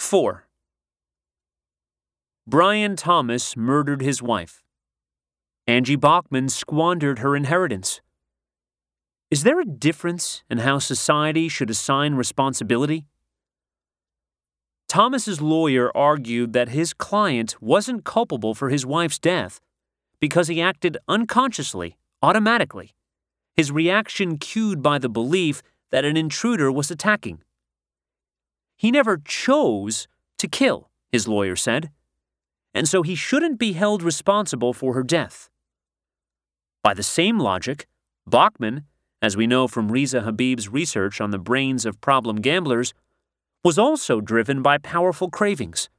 4. Brian Thomas murdered his wife. Angie Bachman squandered her inheritance. Is there a difference in how society should assign responsibility? Thomas's lawyer argued that his client wasn't culpable for his wife's death because he acted unconsciously, automatically, his reaction cued by the belief that an intruder was attacking. He never chose to kill, his lawyer said, and so he shouldn't be held responsible for her death. By the same logic, Bachman, as we know from Riza Habib's research on the brains of problem gamblers, was also driven by powerful cravings.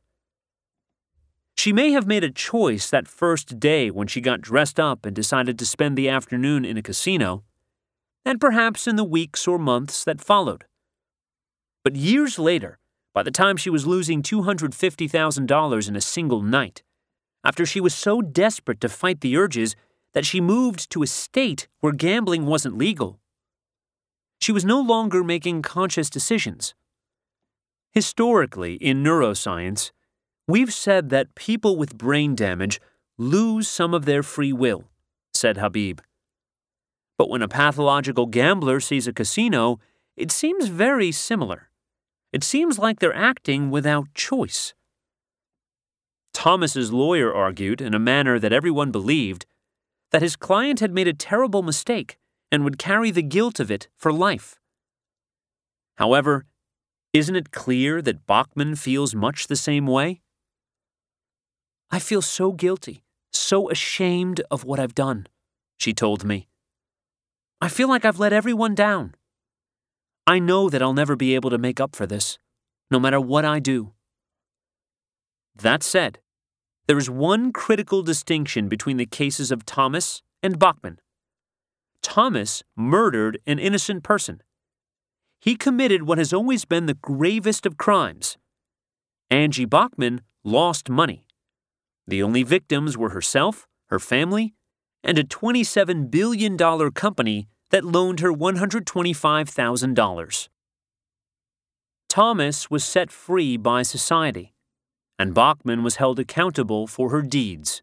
She may have made a choice that first day when she got dressed up and decided to spend the afternoon in a casino, and perhaps in the weeks or months that followed. But years later, by the time she was losing $250,000 in a single night, after she was so desperate to fight the urges that she moved to a state where gambling wasn't legal, she was no longer making conscious decisions. Historically, in neuroscience, we've said that people with brain damage lose some of their free will, said Habib. But when a pathological gambler sees a casino, it seems very similar. It seems like they're acting without choice. Thomas's lawyer argued, in a manner that everyone believed, that his client had made a terrible mistake and would carry the guilt of it for life. However, isn't it clear that Bachman feels much the same way? I feel so guilty, so ashamed of what I've done, she told me. I feel like I've let everyone down. I know that I'll never be able to make up for this, no matter what I do. That said, there is one critical distinction between the cases of Thomas and Bachman. Thomas murdered an innocent person. He committed what has always been the gravest of crimes. Angie Bachman lost money. The only victims were herself, her family, and a $27 billion company that loaned her $125,000. Thomas was set free by society, and Bachman was held accountable for her deeds.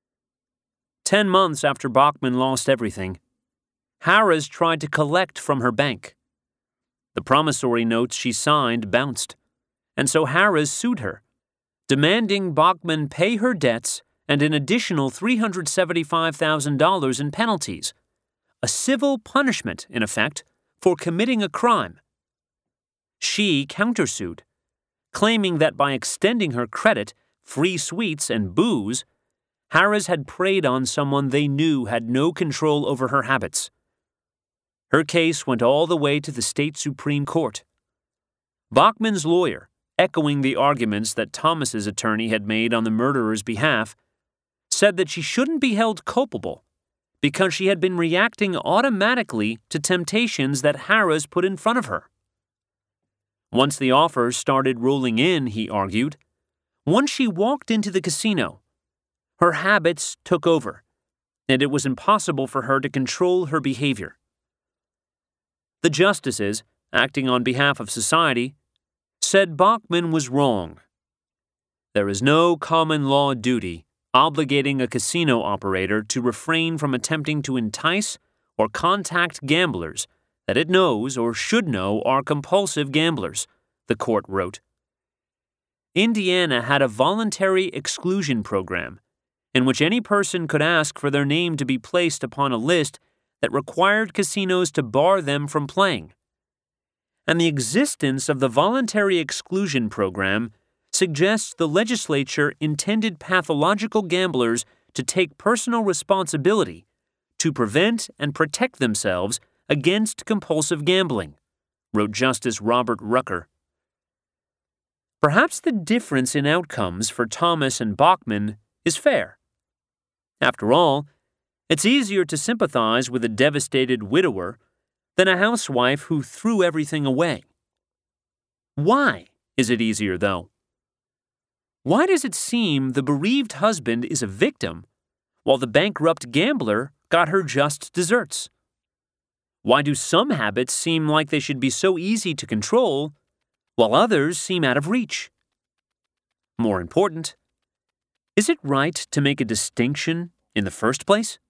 10 months after Bachman lost everything, Harrah's tried to collect from her bank. The promissory notes she signed bounced, and so Harrah's sued her, demanding Bachman pay her debts and an additional $375,000 in penalties, a civil punishment, in effect, for committing a crime. She countersued, claiming that by extending her credit, free sweets, and booze, Harrah's had preyed on someone they knew had no control over her habits. Her case went all the way to the state Supreme Court. Bachman's lawyer, echoing the arguments that Thomas's attorney had made on the murderer's behalf, said that she shouldn't be held culpable because she had been reacting automatically to temptations that Harrah's put in front of her. Once the offers started rolling in, he argued, once she walked into the casino, her habits took over, and it was impossible for her to control her behavior. The justices, acting on behalf of society, said Bachman was wrong. There is no common law duty obligating a casino operator to refrain from attempting to entice or contact gamblers that it knows or should know are compulsive gamblers, the court wrote. Indiana had a voluntary exclusion program in which any person could ask for their name to be placed upon a list that required casinos to bar them from playing. And the existence of the voluntary exclusion program suggests the legislature intended pathological gamblers to take personal responsibility to prevent and protect themselves against compulsive gambling, wrote Justice Robert Rucker. Perhaps the difference in outcomes for Thomas and Bachman is fair. After all, it's easier to sympathize with a devastated widower than a housewife who threw everything away. Why is it easier, though? Why does it seem the bereaved husband is a victim while the bankrupt gambler got her just desserts? Why do some habits seem like they should be so easy to control while others seem out of reach? More important, is it right to make a distinction in the first place?